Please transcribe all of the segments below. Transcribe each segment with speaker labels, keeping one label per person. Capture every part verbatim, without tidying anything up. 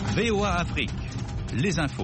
Speaker 1: V O A Afrique, les infos.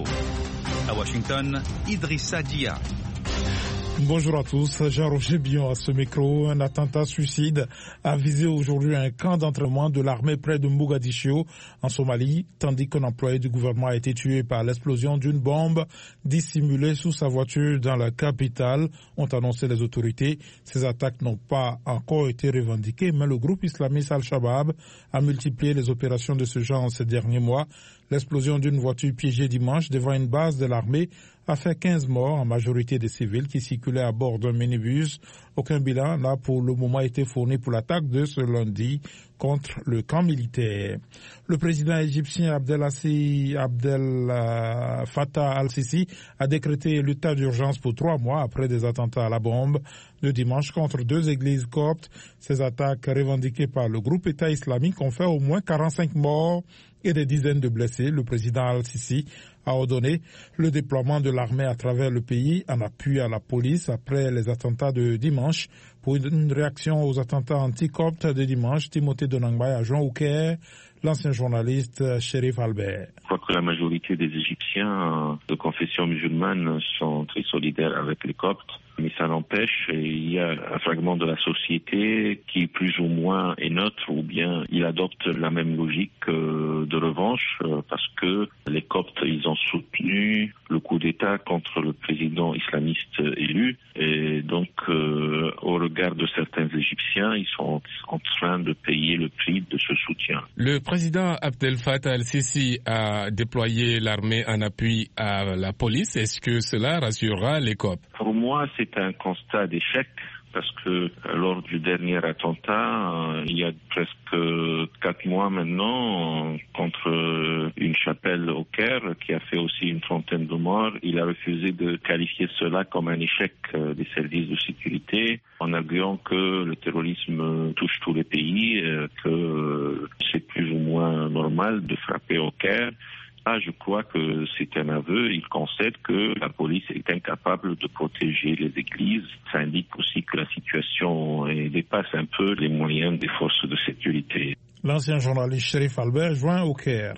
Speaker 1: À Washington, Idrissa Dia.
Speaker 2: Bonjour à tous, Jean-Roger Bion à ce micro. Un attentat suicide a visé aujourd'hui un camp d'entraînement de l'armée près de Mogadiscio, en Somalie, tandis qu'un employé du gouvernement a été tué par l'explosion d'une bombe dissimulée sous sa voiture dans la capitale, ont annoncé les autorités. Ces attaques n'ont pas encore été revendiquées, mais le groupe islamiste Al-Shabaab a multiplié les opérations de ce genre ces derniers mois. L'explosion d'une voiture piégée dimanche devant une base de l'armée a fait quinze morts, en majorité des civils qui circulaient à bord d'un minibus. Aucun bilan n'a pour le moment été fourni pour l'attaque de ce lundi contre le camp militaire. Le président égyptien Abdel, Assi, Abdel euh, Fattah al-Sisi a décrété l'état d'urgence pour trois mois après des attentats à la bombe de dimanche contre deux églises coptes. Ces attaques revendiquées par le groupe État islamique ont fait au moins quarante-cinq morts et des dizaines de blessés. Le président al-Sisi a ordonné le déploiement de l'armée à travers le pays en appui à la police après les attentats de dimanche. Pour une réaction aux attentats anti-coptes de dimanche, Timothée Donangbaye a joint au Caire l'ancien journaliste Chérif Albert.
Speaker 3: Je crois que la majorité des Égyptiens de confession musulmane sont très solidaires avec les Coptes, mais ça n'empêche, il y a un fragment de la société qui plus ou moins est neutre, ou bien il adopte la même logique de revanche, parce que les Coptes, ils ont soutenu le coup d'État contre le président islamiste élu, et donc euh, au regard de certains Égyptiens, ils sont en train de payer le prix de ce soutien.
Speaker 4: Le président Abdel Fattah al-Sisi a déployé l'armée en appui à la police. Est-ce que cela rassurera les Coptes?
Speaker 3: Pour moi, c'est un constat d'échec, parce que lors du dernier attentat, euh, il y a presque quatre mois maintenant, euh, contre une chapelle au Caire, qui a fait aussi une trentaine de morts, il a refusé de qualifier cela comme un échec euh, des services de sécurité, en arguant que le terrorisme touche tous les pays, euh, que euh, c'est plus ou moins normal de frapper au Caire. Ah, je crois que c'est un aveu. Il concède que la police est incapable de protéger les églises. Ça indique aussi que la situation dépasse un peu les moyens des forces de sécurité.
Speaker 2: L'ancien journaliste Chérif Albert joint au Caire.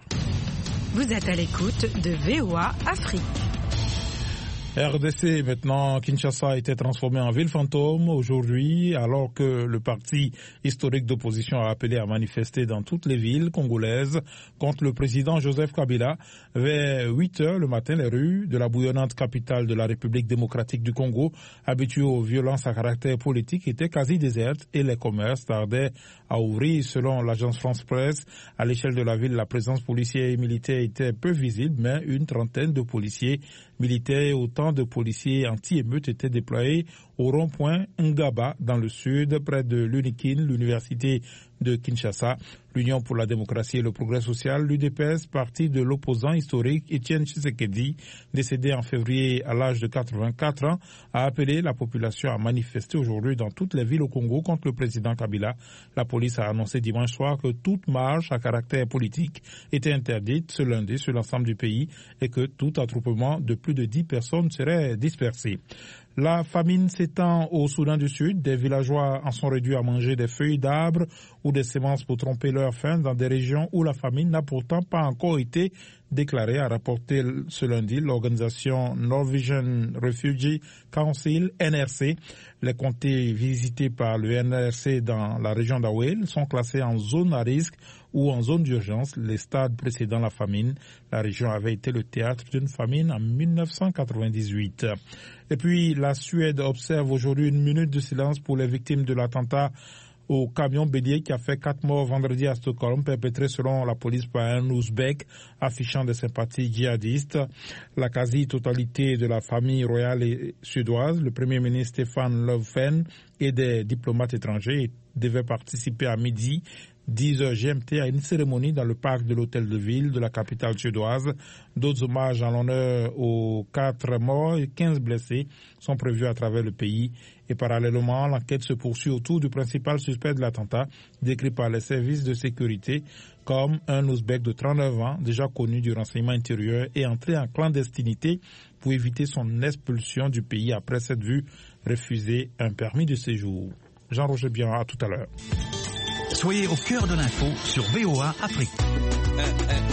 Speaker 5: Vous êtes à l'écoute de V O A Afrique.
Speaker 2: R D C, maintenant, Kinshasa a été transformé en ville fantôme aujourd'hui, alors que le parti historique d'opposition a appelé à manifester dans toutes les villes congolaises contre le président Joseph Kabila. Vers huit heures le matin, les rues de la bouillonnante capitale de la République démocratique du Congo, habituées aux violences à caractère politique, étaient quasi désertes et les commerces tardaient à ouvrir. Selon l'agence France Presse, à l'échelle de la ville, la présence policière et militaire était peu visible, mais une trentaine de policiers militaires et autant de policiers anti-émeutes étaient déployés au rond-point Ngaba dans le sud, près de l'Unikin, l'université de Kinshasa. L'Union pour la démocratie et le progrès social, l'U D P S, parti de l'opposant historique Étienne Tshisekedi, décédé en février à l'âge de quatre-vingt-quatre ans, a appelé la population à manifester aujourd'hui dans toutes les villes au Congo contre le président Kabila. La police a annoncé dimanche soir que toute marche à caractère politique était interdite ce lundi sur l'ensemble du pays et que tout attroupement de plus de dix personnes serait dispersé. La famine s'étend au Soudan du Sud. Des villageois en sont réduits à manger des feuilles d'arbres ou des semences pour tromper leur faim dans des régions où la famine n'a pourtant pas encore été déclarée, a rapporté ce lundi l'organisation Norwegian Refugee Council, N R C. Les comtés visités par le N R C dans la région d'Awel sont classés en zone à risque ou en zone d'urgence. Les stades précédant la famine, la région avait été le théâtre d'une famine en mille neuf cent quatre-vingt-dix-huit. Et puis, la Suède observe aujourd'hui une minute de silence pour les victimes de l'attentat au camion bélier qui a fait quatre morts vendredi à Stockholm, perpétré selon la police par un Ouzbek affichant des sympathies djihadistes. La quasi-totalité de la famille royale et suédoise, le premier ministre Stefan Löfven et des diplomates étrangers devaient participer à midi dix heures G M T à une cérémonie dans le parc de l'hôtel de ville de la capitale suédoise. D'autres hommages en l'honneur aux quatre morts et quinze blessés sont prévus à travers le pays. Et parallèlement, l'enquête se poursuit autour du principal suspect de l'attentat, décrit par les services de sécurité comme un Ouzbek de trente-neuf ans, déjà connu du renseignement intérieur et entré en clandestinité pour éviter son expulsion du pays après s'être vu refuser un permis de séjour. Jean-Roger Bion, à tout à l'heure.
Speaker 1: Soyez au cœur de l'info sur V O A Afrique.